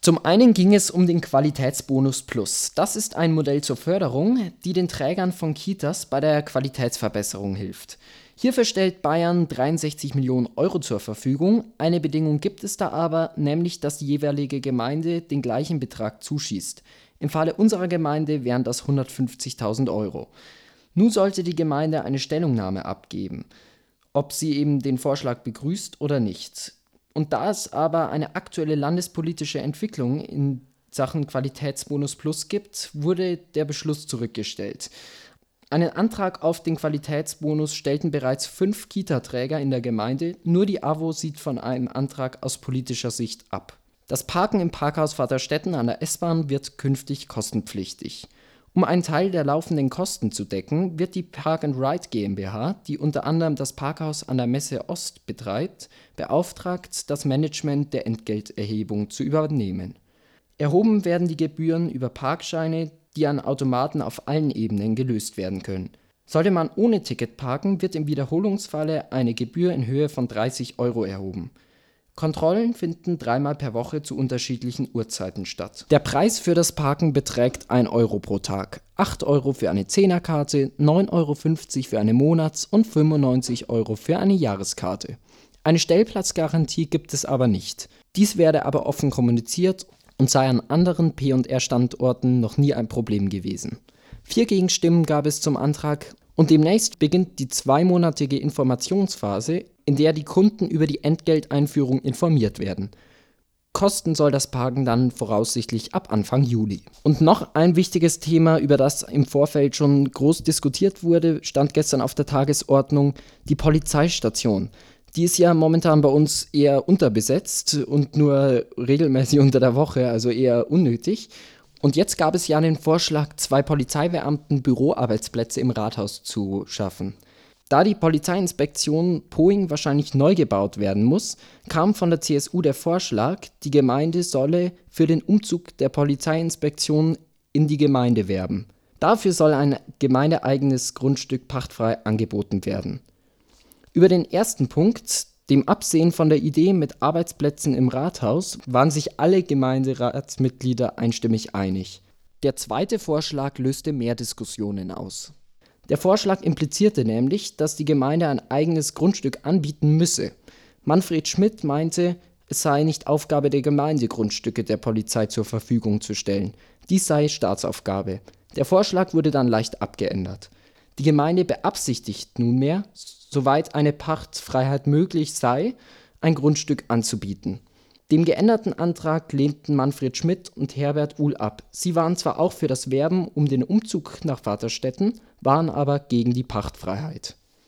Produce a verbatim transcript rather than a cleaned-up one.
Zum einen ging es um den Qualitätsbonus Plus. Das ist ein Modell zur Förderung, die den Trägern von Kitas bei der Qualitätsverbesserung hilft. Hierfür stellt Bayern dreiundsechzig Millionen Euro zur Verfügung. Eine Bedingung gibt es da aber, nämlich dass die jeweilige Gemeinde den gleichen Betrag zuschießt. Im Falle unserer Gemeinde wären das hundertfünfzigtausend Euro. Nun sollte die Gemeinde eine Stellungnahme abgeben, ob sie eben den Vorschlag begrüßt oder nicht. Und da es aber eine aktuelle landespolitische Entwicklung in Sachen Qualitätsbonus Plus gibt, wurde der Beschluss zurückgestellt. Einen Antrag auf den Qualitätsbonus stellten bereits fünf Kita-Träger in der Gemeinde, nur die A W O sieht von einem Antrag aus politischer Sicht ab. Das Parken im Parkhaus Vaterstetten an der S-Bahn wird künftig kostenpflichtig. Um einen Teil der laufenden Kosten zu decken, wird die Park and Ride GmbH, die unter anderem das Parkhaus an der Messe Ost betreibt, beauftragt, das Management der Entgelterhebung zu übernehmen. Erhoben werden die Gebühren über Parkscheine, die an Automaten auf allen Ebenen gelöst werden können. Sollte man ohne Ticket parken, wird im Wiederholungsfalle eine Gebühr in Höhe von dreißig Euro erhoben. Kontrollen finden dreimal per Woche zu unterschiedlichen Uhrzeiten statt. Der Preis für das Parken beträgt ein Euro pro Tag, acht Euro für eine Zehnerkarte, neun Euro fünfzig für eine Monats- und fünfundneunzig Euro für eine Jahreskarte. Eine Stellplatzgarantie gibt es aber nicht. Dies werde aber offen kommuniziert und sei an anderen P und R-Standorten noch nie ein Problem gewesen. Vier Gegenstimmen gab es zum Antrag und demnächst beginnt die zweimonatige Informationsphase, in der die Kunden über die Entgelteinführung informiert werden. Kosten soll das Parken dann voraussichtlich ab Anfang Juli. Und noch ein wichtiges Thema, über das im Vorfeld schon groß diskutiert wurde, stand gestern auf der Tagesordnung: die Polizeistation. Die ist ja momentan bei uns eher unterbesetzt und nur regelmäßig unter der Woche, also eher unnötig. Und jetzt gab es ja den Vorschlag, zwei Polizeibeamten Büroarbeitsplätze im Rathaus zu schaffen. Da die Polizeiinspektion Poing wahrscheinlich neu gebaut werden muss, kam von der C S U der Vorschlag, die Gemeinde solle für den Umzug der Polizeiinspektion in die Gemeinde werben. Dafür soll ein gemeindeeigenes Grundstück pachtfrei angeboten werden. Über den ersten Punkt, dem Absehen von der Idee mit Arbeitsplätzen im Rathaus, waren sich alle Gemeinderatsmitglieder einstimmig einig. Der zweite Vorschlag löste mehr Diskussionen aus. Der Vorschlag implizierte nämlich, dass die Gemeinde ein eigenes Grundstück anbieten müsse. Manfred Schmidt meinte, es sei nicht Aufgabe der Gemeinde, Grundstücke der Polizei zur Verfügung zu stellen. Dies sei Staatsaufgabe. Der Vorschlag wurde dann leicht abgeändert. Die Gemeinde beabsichtigt nunmehr, soweit eine Pachtfreiheit möglich sei, ein Grundstück anzubieten. Dem geänderten Antrag lehnten Manfred Schmidt und Herbert Uhl ab. Sie waren zwar auch für das Werben um den Umzug nach Vaterstetten, waren aber gegen die Pachtfreiheit.